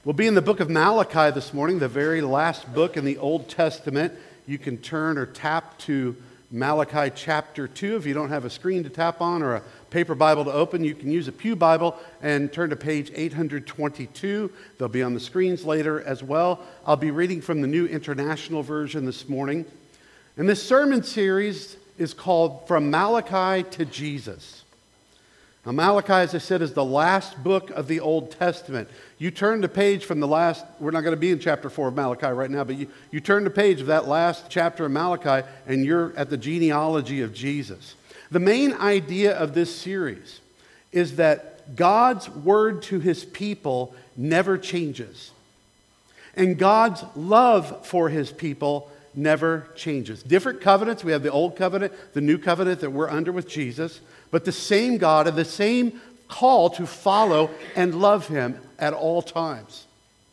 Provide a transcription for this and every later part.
We'll be in the book of Malachi this morning, the very last book in the Old Testament. You can turn or tap to Malachi chapter 2. If you don't have a screen to tap on or a paper Bible to open, you can use a pew Bible and turn to page 822. They'll be on the screens later as well. I'll be reading from the New International Version this morning. And this sermon series is called From Malachi to Jesus. Now, Malachi, as I said, is the last book of the Old Testament. You turn the page from the last, we're not going to be in chapter 4 of Malachi right now, but you turn the page of that last chapter of Malachi and you're at the genealogy of Jesus. The main idea of this series is that God's word to his people never changes. And God's love for his people never changes. Different covenants. We have the old covenant, the new covenant that we're under with Jesus, but the same God and the same call to follow and love him at all times.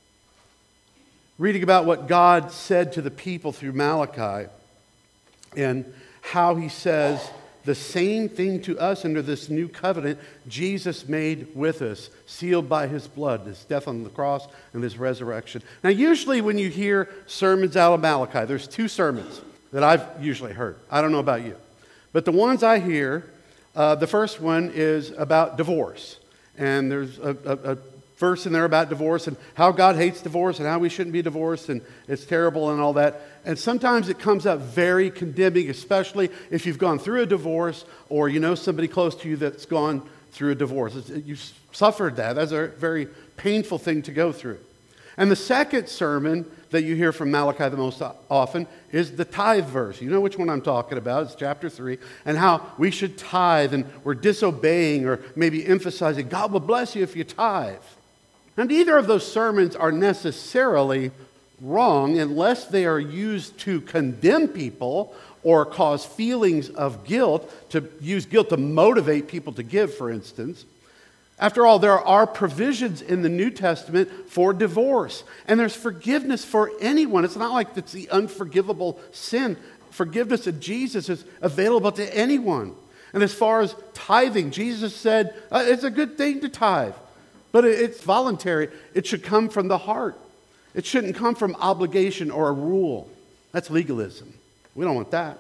Reading about what God said to the people through Malachi and how he says the same thing to us under this new covenant Jesus made with us, sealed by his blood, his death on the cross and his resurrection. Now, usually when you hear sermons out of Malachi, there's two sermons that I've usually heard. I don't know about you. But the ones I hear, the first one is about divorce. And there's a verse in there about divorce and how God hates divorce and how we shouldn't be divorced and it's terrible and all that. And sometimes it comes up very condemning, especially if you've gone through a divorce or you know somebody close to you that's gone through a divorce. You've suffered that. That's a very painful thing to go through. And the second sermon that you hear from Malachi the most often is the tithe verse. You know which one I'm talking about. It's chapter 3. And how we should tithe and we're disobeying or maybe emphasizing God will bless you if you tithe. And neither of those sermons are necessarily wrong unless they are used to condemn people or cause feelings of guilt, to use guilt to motivate people to give, for instance. After all, there are provisions in the New Testament for divorce, and there's forgiveness for anyone. It's not like it's the unforgivable sin. Forgiveness of Jesus is available to anyone. And as far as tithing, Jesus said it's a good thing to tithe. But it's voluntary. It should come from the heart. It shouldn't come from obligation or a rule. That's legalism. We don't want that.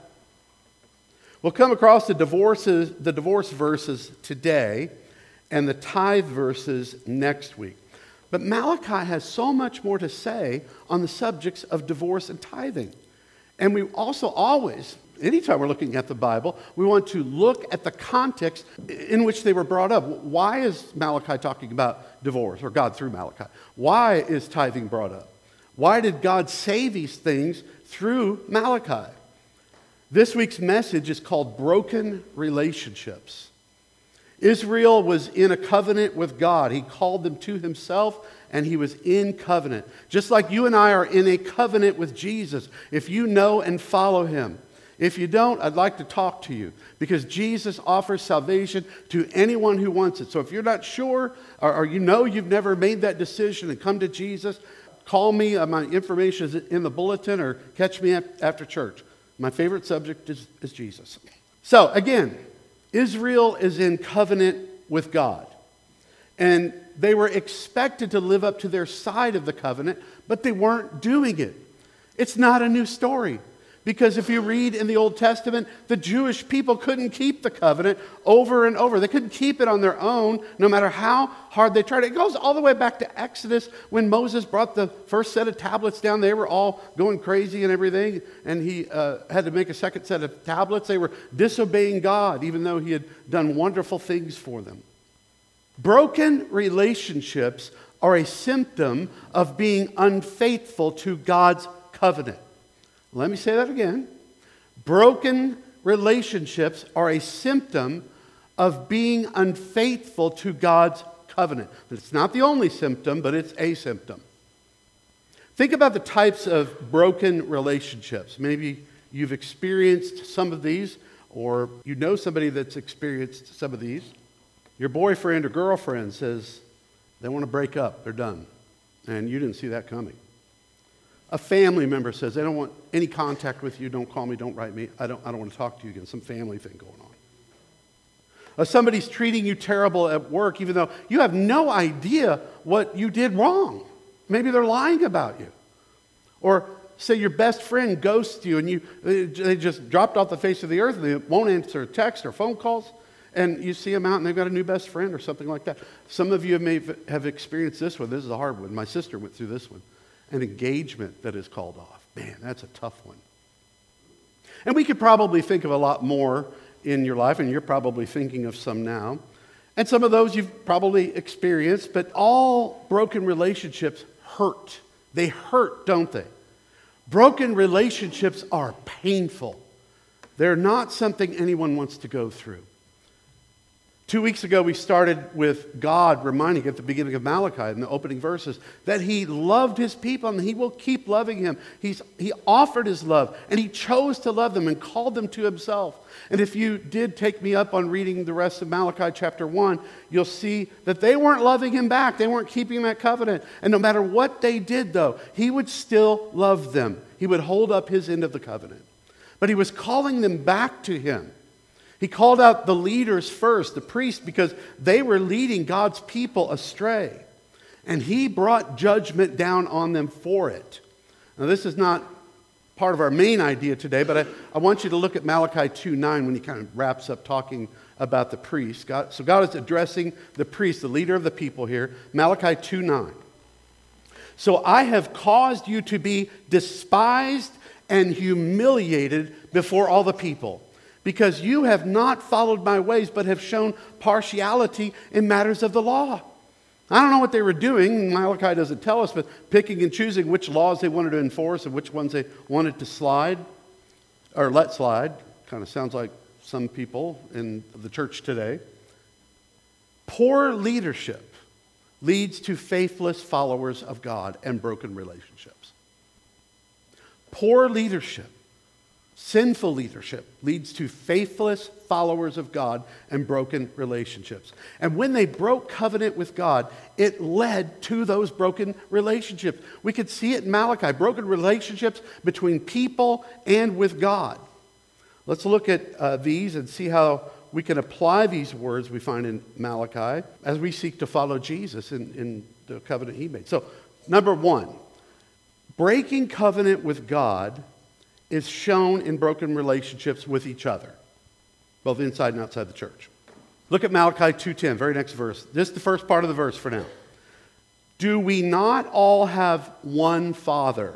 We'll come across the divorce verses today and the tithe verses next week. But Malachi has so much more to say on the subjects of divorce and tithing. And we also always, anytime we're looking at the Bible, we want to look at the context in which they were brought up. Why is Malachi talking about divorce, or God through Malachi? Why is tithing brought up? Why did God say these things through Malachi? This week's message is called Broken Relationships. Israel was in a covenant with God. He called them to himself, and he was in covenant. Just like you and I are in a covenant with Jesus, if you know and follow him. If you don't, I'd like to talk to you because Jesus offers salvation to anyone who wants it. So if you're not sure or you know you've never made that decision and come to Jesus, call me. My information is in the bulletin or catch me after church. My favorite subject is Jesus. So again, Israel is in covenant with God. And they were expected to live up to their side of the covenant, but they weren't doing it. It's not a new story. Because if you read in the Old Testament, the Jewish people couldn't keep the covenant over and over. They couldn't keep it on their own, no matter how hard they tried. It goes all the way back to Exodus when Moses brought the first set of tablets down. They were all going crazy and everything, and he had to make a second set of tablets. They were disobeying God, even though he had done wonderful things for them. Broken relationships are a symptom of being unfaithful to God's covenant. Let me say that again. Broken relationships are a symptom of being unfaithful to God's covenant. It's not the only symptom, but it's a symptom. Think about the types of broken relationships. Maybe you've experienced some of these, or you know somebody that's experienced some of these. Your boyfriend or girlfriend says they want to break up, they're done, and you didn't see that coming. A family member says, they don't want any contact with you, don't call me, don't write me, I don't want to talk to you again, some family thing going on. Somebody's treating you terrible at work, even though you have no idea what you did wrong. maybe they're lying about you. Or say your best friend ghosts you and they just dropped off the face of the earth and they won't answer a text or phone calls. And you see them out and they've got a new best friend or something like that. Some of you may have experienced this one. This is a hard one. My sister went through this one. An engagement that is called off. Man, that's a tough one. And we could probably think of a lot more in your life, and you're probably thinking of some now. And some of those you've probably experienced, but all broken relationships hurt. They hurt, don't they? Broken relationships are painful. They're not something anyone wants to go through. 2 weeks ago, we started with God reminding at the beginning of Malachi in the opening verses that He loved His people and He will keep loving him. He offered His love and He chose to love them and called them to Himself. And if you did take me up on reading the rest of Malachi chapter 1, you'll see that they weren't loving Him back. They weren't keeping that covenant. And no matter what they did, though, He would still love them. He would hold up His end of the covenant. But He was calling them back to Him. He called out the leaders first, the priests, because they were leading God's people astray. And He brought judgment down on them for it. Now, this is not part of our main idea today, but I want you to look at Malachi 2:9 when He kind of wraps up talking about the priests. So God is addressing the priest, the leader of the people here. Malachi 2:9. So I have caused you to be despised and humiliated before all the people, because you have not followed my ways, but have shown partiality in matters of the law. I don't know what they were doing. Malachi doesn't tell us, but picking and choosing which laws they wanted to enforce and which ones they wanted to slide or let slide. Kind of sounds like some people in the church today. Poor leadership leads to faithless followers of God and broken relationships. Poor leadership, sinful leadership, leads to faithless followers of God and broken relationships. And when they broke covenant with God, it led to those broken relationships. We could see it in Malachi, broken relationships between people and with God. Let's look at these and see how we can apply these words we find in Malachi as we seek to follow Jesus in the covenant He made. So, number one, breaking covenant with God is shown in broken relationships with each other, both inside and outside the church. Look at Malachi 2:10, very next verse. This is the first part of the verse for now. Do we not all have one Father?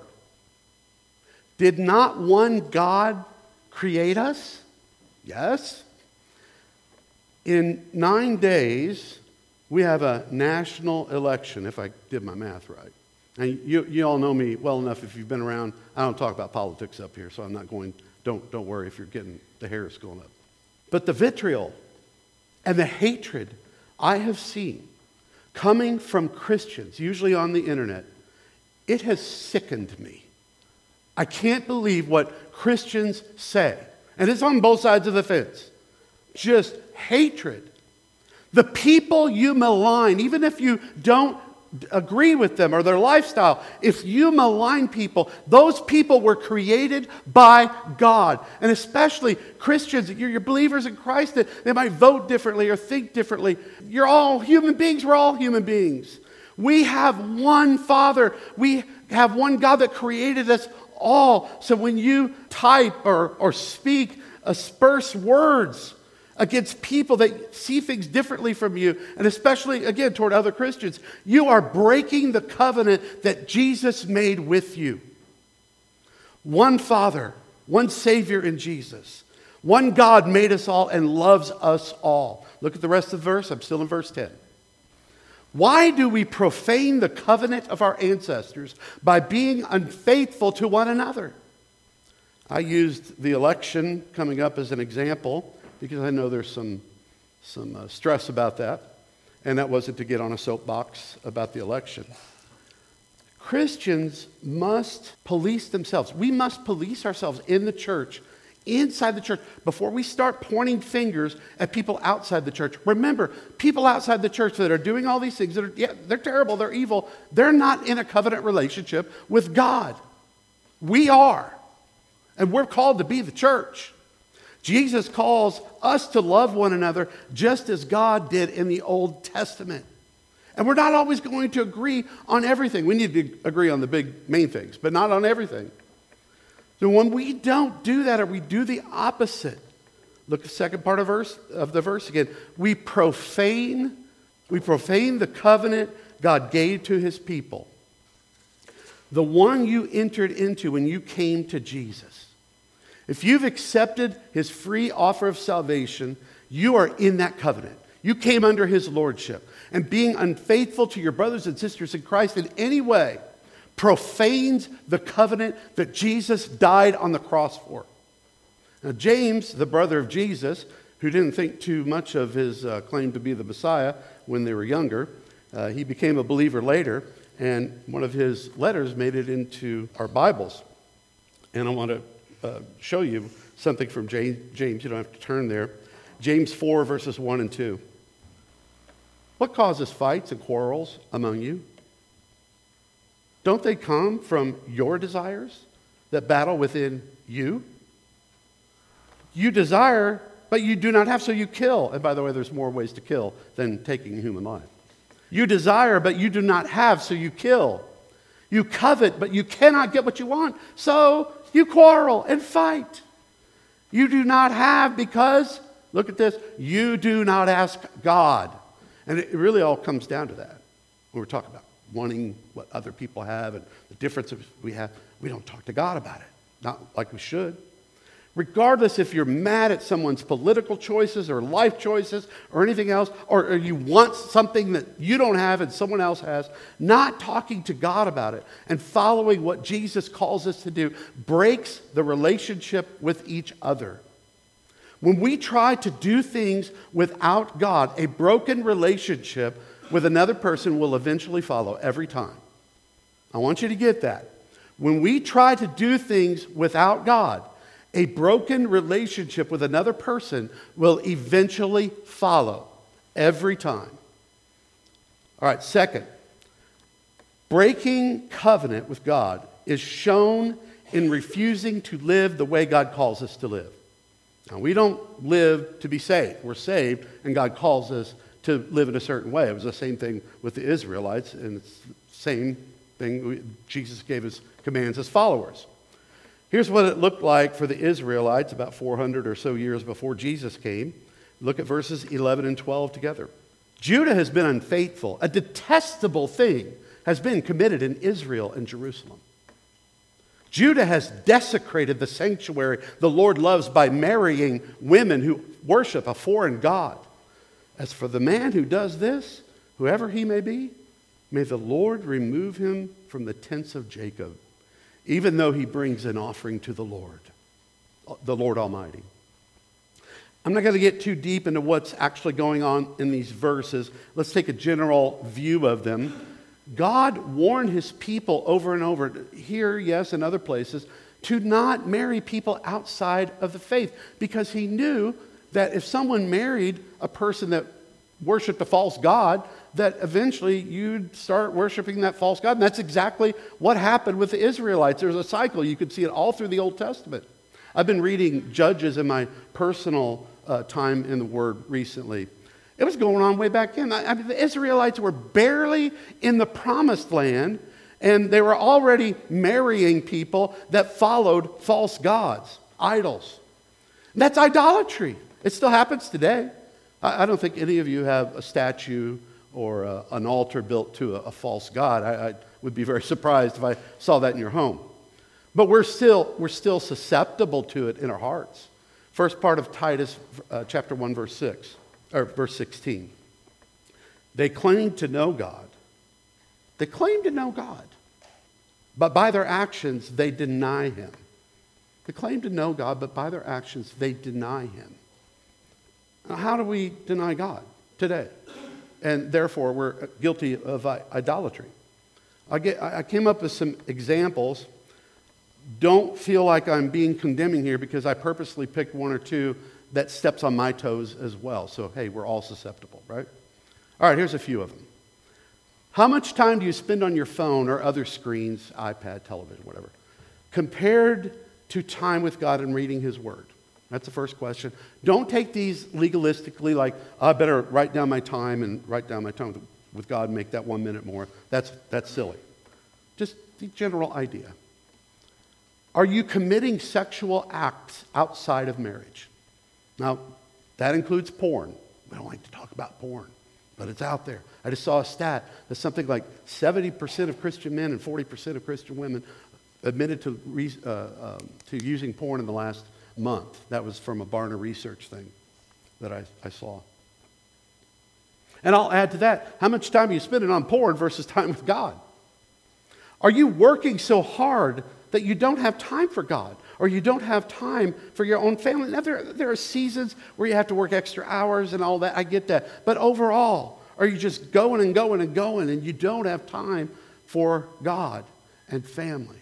Did not one God create us? Yes. In 9 days, we have a national election, if I did my math right. And you all know me well enough if you've been around. I don't talk about politics up here, so I'm not going, don't worry if you're getting the hairs going up. But the vitriol and the hatred I have seen coming from Christians, usually on the internet, it has sickened me. I can't believe what Christians say. And it's on both sides of the fence. Just hatred. The people you malign, even if you don't agree with them or their lifestyle, if you malign people, those people were created by God. And especially Christians, you're believers in Christ, that they might vote differently or think differently. You're all human beings. We're all human beings. We have one Father. We have one God that created us all. So when you type or speak, asperse words against people that see things differently from you, and especially, again, toward other Christians, you are breaking the covenant that Jesus made with you. One Father, one Savior in Jesus. One God made us all and loves us all. Look at the rest of the verse. I'm still in verse 10. Why do we profane the covenant of our ancestors by being unfaithful to one another? I used the election coming up as an example because I know there's some stress about that. And that wasn't to get on a soapbox about the election. Christians must police themselves. We must police ourselves in the church, inside the church, before we start pointing fingers at people outside the church. Remember, people outside the church that are doing all these things, they're terrible, they're evil. They're not in a covenant relationship with God. We are. And we're called to be the church. Jesus calls us to love one another just as God did in the Old Testament. And we're not always going to agree on everything. We need to agree on the big main things, but not on everything. So when we don't do that, or we do the opposite, look at the second part of the verse again. We profane the covenant God gave to his people. The one you entered into when you came to Jesus. If you've accepted his free offer of salvation, you are in that covenant. You came under his lordship. And being unfaithful to your brothers and sisters in Christ in any way profanes the covenant that Jesus died on the cross for. Now, James, the brother of Jesus, who didn't think too much of his claim to be the Messiah when they were younger, he became a believer later, and one of his letters made it into our Bibles. And I want to show you something from James. You don't have to turn there. James 4, verses 1 and 2. What causes fights and quarrels among you? Don't they come from your desires that battle within you? You desire, but you do not have, so you kill. And by the way, there's more ways to kill than taking human life. You desire, but you do not have, so you kill. You covet, but you cannot get what you want, so you quarrel and fight. You do not have because, look at this, you do not ask God. And it really all comes down to that. When we're talking about wanting what other people have and the differences we have, we don't talk to God about it. Not like we should. Regardless if you're mad at someone's political choices or life choices or anything else, or you want something that you don't have and someone else has, not talking to God about it and following what Jesus calls us to do breaks the relationship with each other. When we try to do things without God, a broken relationship with another person will eventually follow every time. I want you to get that. When we try to do things without God, a broken relationship with another person will eventually follow every time. All right, second, breaking covenant with God is shown in refusing to live the way God calls us to live. Now, we don't live to be saved. We're saved, and God calls us to live in a certain way. It was the same thing with the Israelites, and it's the same thing Jesus gave his commands as followers. Here's what it looked like for the Israelites about 400 or so years before Jesus came. Look at verses 11 and 12 together. Judah has been unfaithful. A detestable thing has been committed in Israel and Jerusalem. Judah has desecrated the sanctuary the Lord loves by marrying women who worship a foreign god. As for the man who does this, whoever he may be, may the Lord remove him from the tents of Jacob, even though he brings an offering to the Lord Almighty. I'm not going to get too deep into what's actually going on in these verses. Let's take a general view of them. God warned his people over and over, here, yes, and other places, to not marry people outside of the faith, because he knew that if someone married a person that worshiped a false god, that eventually you'd start worshiping that false god. And that's exactly what happened with the Israelites. There's a cycle. You could see it all through the Old Testament. I've been reading Judges in my personal time in the Word recently. It was going on way back then. I mean, the Israelites were barely in the promised land, and they were already marrying people that followed false gods, idols. And that's idolatry. It still happens today. I don't think any of you have a statue or an altar built to a false god. I would be very surprised if I saw that in your home. But we're still susceptible to it in our hearts. First part of Titus chapter 1, verse 6, or verse 16. They claim to know God. They claim to know God. But by their actions, they deny him. They claim to know God, but by their actions, they deny him. Now, how do we deny God today? And therefore, we're guilty of idolatry. I came up with some examples. Don't feel like I'm being condemning here, because I purposely picked one or two that steps on my toes as well. So, hey, we're all susceptible, right? All right, here's a few of them. How much time do you spend on your phone or other screens, iPad, television, whatever, compared to time with God and reading his word? That's the first question. Don't take these legalistically, like, I better write down my time and write down my time with God, make that 1 minute more. That's silly. Just the general idea. Are you committing sexual acts outside of marriage? Now, that includes porn. We don't like to talk about porn, but it's out there. I just saw a stat that something like 70% of Christian men and 40% of Christian women admitted to using porn in the last month. That was from a Barna research thing that I saw. And I'll add to that, how much time are you spending on porn versus time with God? Are you working so hard that you don't have time for God, or you don't have time for your own family? Now, there are seasons where you have to work extra hours and all that. I get that. But overall, are you just going and going and going, and you don't have time for God and family?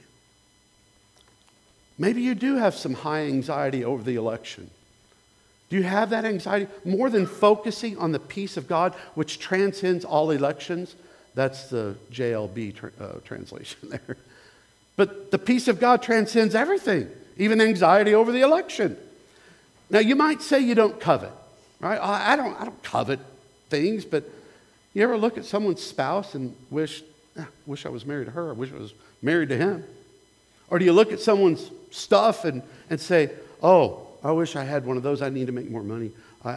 Maybe you do have some high anxiety over the election. Do you have that anxiety? More than focusing on the peace of God, which transcends all elections. That's the JLB translation there. But the peace of God transcends everything, even anxiety over the election. Now, you might say you don't covet, right? I don't covet things, but you ever look at someone's spouse and wish I was married to her, I wish I was married to him? Or do you look at someone's stuff and say, oh, I wish I had one of those, I need to make more money.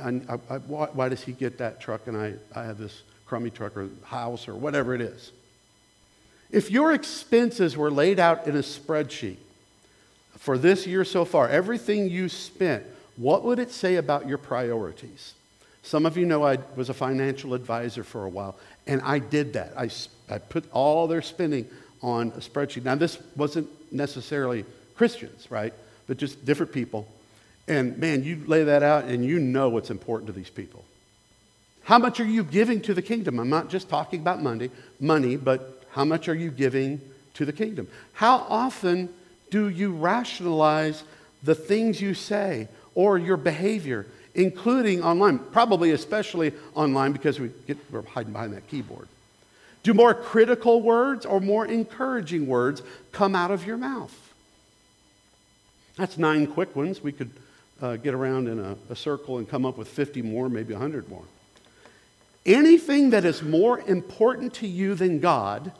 Why does he get that truck and I have this crummy truck or house or whatever it is? If your expenses were laid out in a spreadsheet for this year so far, everything you spent, what would it say about your priorities? Some of you know I was a financial advisor for a while, and I did that. I put all their spending on a spreadsheet. Now, this wasn't necessarily Christians, right? But just different people. And man, you lay that out and you know what's important to these people. How much are you giving to the kingdom? I'm not just talking about money, but how much are you giving to the kingdom? How often do you rationalize the things you say or your behavior, including online? Probably especially online because we're hiding behind that keyboard. Do more critical words or more encouraging words come out of your mouth? That's 9 quick ones. We could get around in a circle and come up with 50 more, maybe 100 more. Anything that is more important to you than God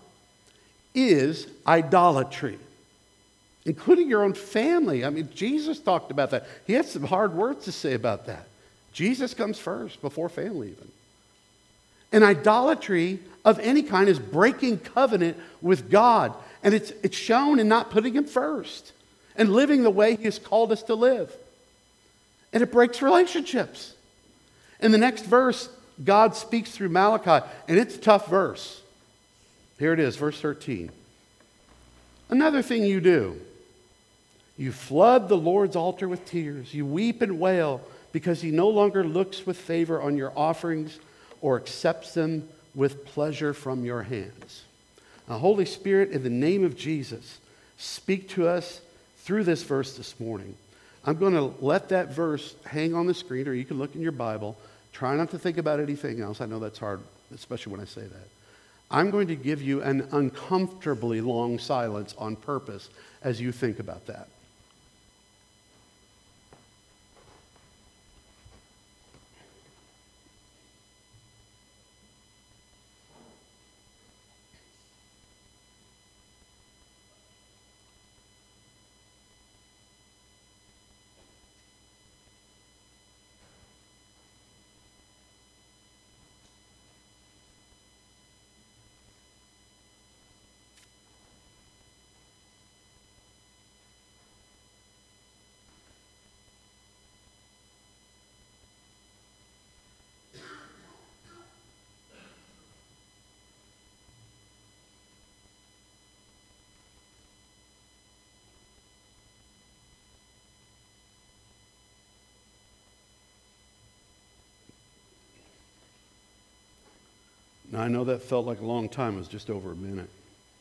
is idolatry, including your own family. I mean, Jesus talked about that. He had some hard words to say about that. Jesus comes first before family even. And idolatry of any kind is breaking covenant with God. And it's shown in not putting him first and living the way he has called us to live. And it breaks relationships. In the next verse, God speaks through Malachi, and it's a tough verse. Here it is, verse 13. Another thing you do, you flood the Lord's altar with tears. You weep and wail because he no longer looks with favor on your offerings or accepts them with pleasure from your hands. Now, Holy Spirit, in the name of Jesus, speak to us through this verse this morning. I'm going to let that verse hang on the screen, or you can look in your Bible. Try not to think about anything else. I know that's hard, especially when I say that. I'm going to give you an uncomfortably long silence on purpose as you think about that. Now, I know that felt like a long time. It was just over a minute.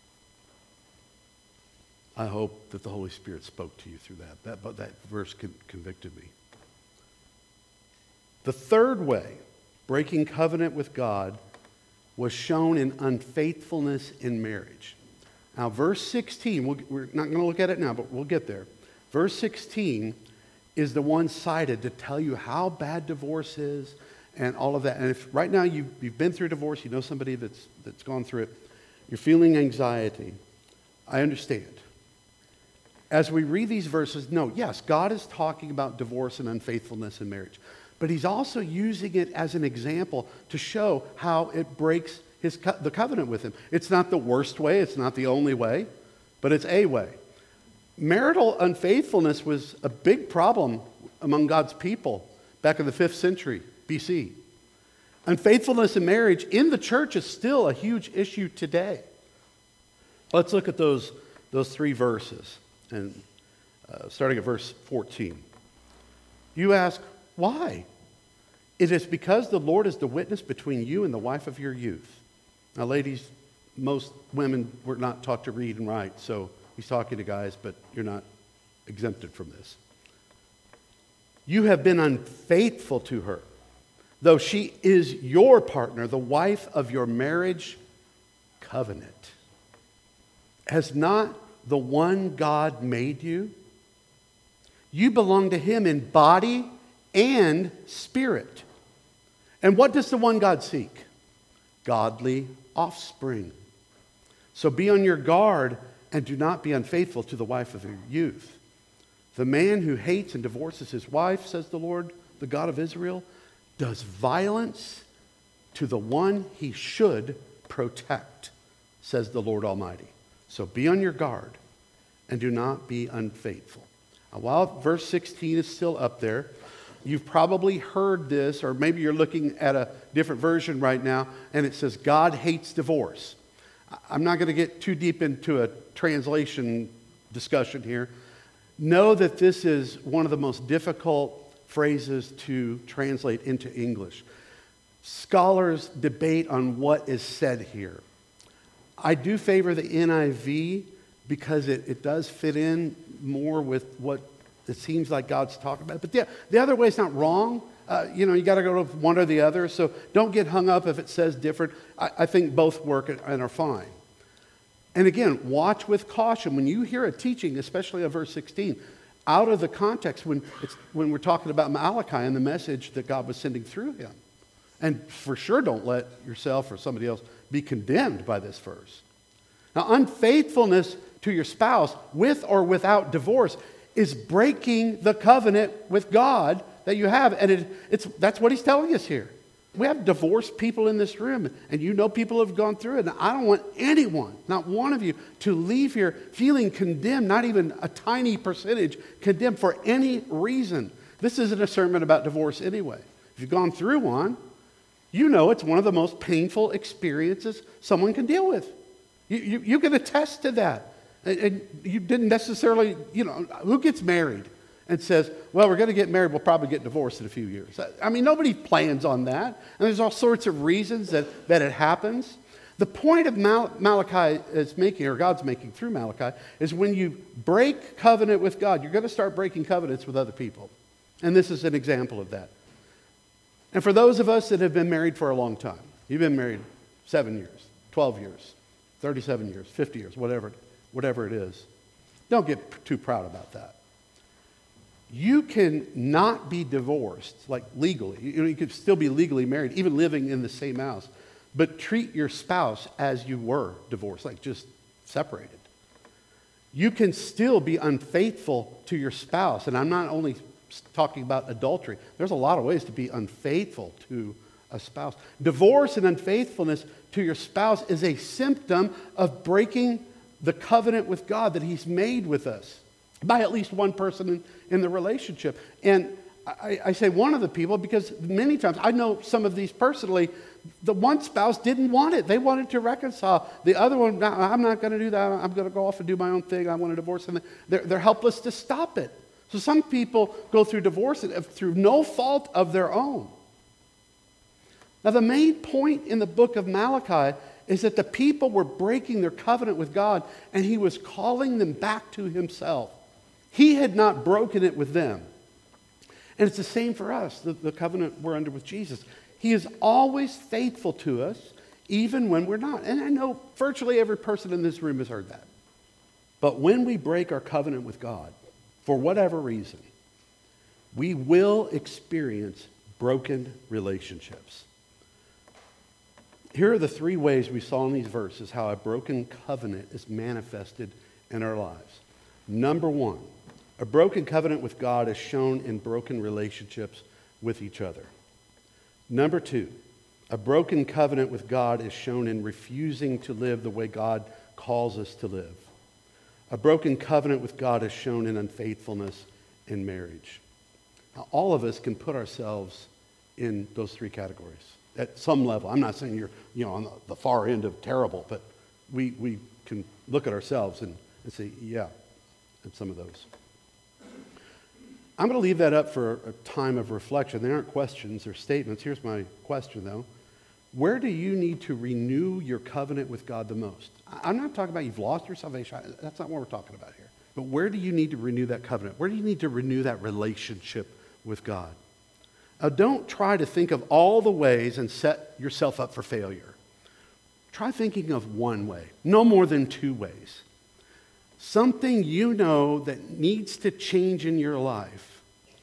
I hope that the Holy Spirit spoke to you through that. That verse convicted me. The third way breaking covenant with God was shown in unfaithfulness in marriage. Now, verse 16, we're not going to look at it now, but we'll get there. Verse 16 is the one cited to tell you how bad divorce is and all of that. And if right now you've been through divorce, you know somebody that's gone through it, you're feeling anxiety, I understand. As we read these verses, no, yes, God is talking about divorce and unfaithfulness in marriage. But he's also using it as an example to show how it breaks the covenant with him. It's not the worst way, it's not the only way, but it's a way. Marital unfaithfulness was a big problem among God's people back in the 5th century BC. Unfaithfulness in marriage in the church is still a huge issue today. Let's look at those 3 verses, and starting at verse 14. You ask, why? It is because the Lord is the witness between you and the wife of your youth. Now, ladies, most women were not taught to read and write, so he's talking to guys, but you're not exempted from this. You have been unfaithful to her, though she is your partner, the wife of your marriage covenant. Has not the one God made you? You belong to him in body and spirit. And what does the one God seek? Godly offspring. So be on your guard and do not be unfaithful to the wife of your youth. The man who hates and divorces his wife, says the Lord, the God of Israel, does violence to the one he should protect, says the Lord Almighty. So be on your guard and do not be unfaithful. Now, while verse 16 is still up there, you've probably heard this, or maybe you're looking at a different version right now, and it says, God hates divorce. I'm not going to get too deep into a translation discussion here. Know that this is one of the most difficult phrases to translate into English. Scholars debate on what is said here. I do favor the NIV because it does fit in more with what it seems like God's talking about. But the other way is not wrong. You got to go with one or the other. So don't get hung up if it says different. I think both work and are fine. And again, watch with caution. When you hear a teaching, especially of verse 16, out of the context when we're talking about Malachi and the message that God was sending through him. And for sure don't let yourself or somebody else be condemned by this verse. Now, unfaithfulness to your spouse, with or without divorce, is breaking the covenant with God that you have. And that's what he's telling us here. We have divorced people in this room, and you know people have gone through it. And I don't want anyone, not one of you, to leave here feeling condemned, not even a tiny percentage condemned for any reason. This isn't a sermon about divorce anyway. If you've gone through one, you know it's one of the most painful experiences someone can deal with. You can attest to that. And you didn't necessarily, who gets married and says, well, we're going to get married, we'll probably get divorced in a few years. I mean, nobody plans on that. And there's all sorts of reasons that it happens. The point of Malachi is making, or God's making through Malachi, is when you break covenant with God, you're going to start breaking covenants with other people. And this is an example of that. And for those of us that have been married for a long time, you've been married 7 years, 12 years, 37 years, 50 years, whatever it is, don't get too proud about that. You can not be divorced, like legally. You could still be legally married, even living in the same house, but treat your spouse as you were divorced, like just separated. You can still be unfaithful to your spouse, and I'm not only talking about adultery. There's a lot of ways to be unfaithful to a spouse. Divorce and unfaithfulness to your spouse is a symptom of breaking the covenant with God that he's made with us by at least one person in the relationship. And I say one of the people because many times, I know some of these personally, the one spouse didn't want it. They wanted to reconcile. The other one, I'm not going to do that. I'm going to go off and do my own thing. I want to divorce. And they're helpless to stop it. So some people go through divorce through no fault of their own. Now, the main point in the book of Malachi is that the people were breaking their covenant with God, and he was calling them back to himself. He had not broken it with them. And it's the same for us, the covenant we're under with Jesus. He is always faithful to us, even when we're not. And I know virtually every person in this room has heard that. But when we break our covenant with God, for whatever reason, we will experience broken relationships. Here are the three ways we saw in these verses how a broken covenant is manifested in our lives. Number one, a broken covenant with God is shown in broken relationships with each other. Number two, a broken covenant with God is shown in refusing to live the way God calls us to live. A broken covenant with God is shown in unfaithfulness in marriage. Now, all of us can put ourselves in those three categories at some level. I'm not saying you're on the far end of terrible, but we can look at ourselves and say, yeah, at some of those. I'm going to leave that up for a time of reflection. They aren't questions or statements. Here's my question, though. Where do you need to renew your covenant with God the most? I'm not talking about you've lost your salvation. That's not what we're talking about here. But where do you need to renew that covenant? Where do you need to renew that relationship with God? Now, don't try to think of all the ways and set yourself up for failure. Try thinking of one way, no more than two ways. Something you know that needs to change in your life.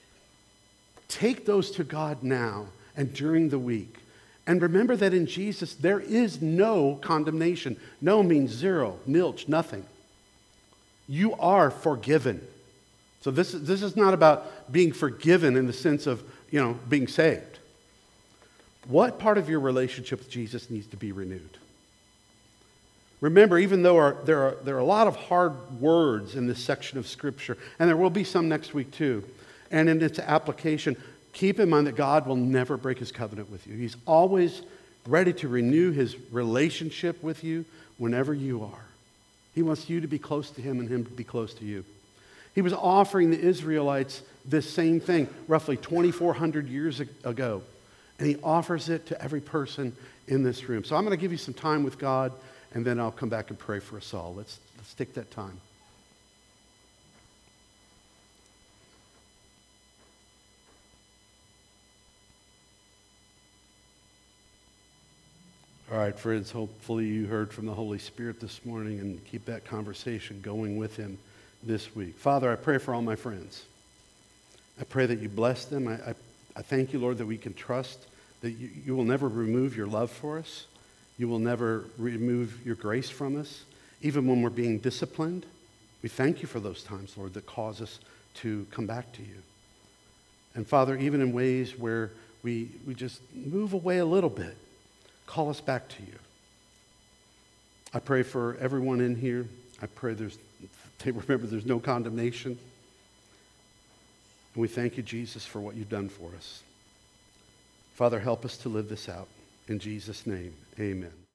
Take those to God now and during the week. And remember that in Jesus, there is no condemnation. No means zero, nilch, nothing. You are forgiven. So this is not about being forgiven in the sense of, being saved. What part of your relationship with Jesus needs to be renewed? Remember, even though there are a lot of hard words in this section of Scripture, and there will be some next week too, and in its application, keep in mind that God will never break his covenant with you. He's always ready to renew his relationship with you whenever you are. He wants you to be close to him and him to be close to you. He was offering the Israelites this same thing roughly 2,400 years ago, and he offers it to every person in this room. So I'm going to give you some time with God, and then I'll come back and pray for us all. Let's take that time. All right, friends, hopefully you heard from the Holy Spirit this morning and keep that conversation going with him this week. Father, I pray for all my friends. I pray that you bless them. I thank you, Lord, that we can trust that you will never remove your love for us. You will never remove your grace from us, even when we're being disciplined. We thank you for those times, Lord, that cause us to come back to you. And Father, even in ways where we just move away a little bit, call us back to you. I pray for everyone in here. I pray they remember there's no condemnation. And we thank you, Jesus, for what you've done for us. Father, help us to live this out. In Jesus' name, amen.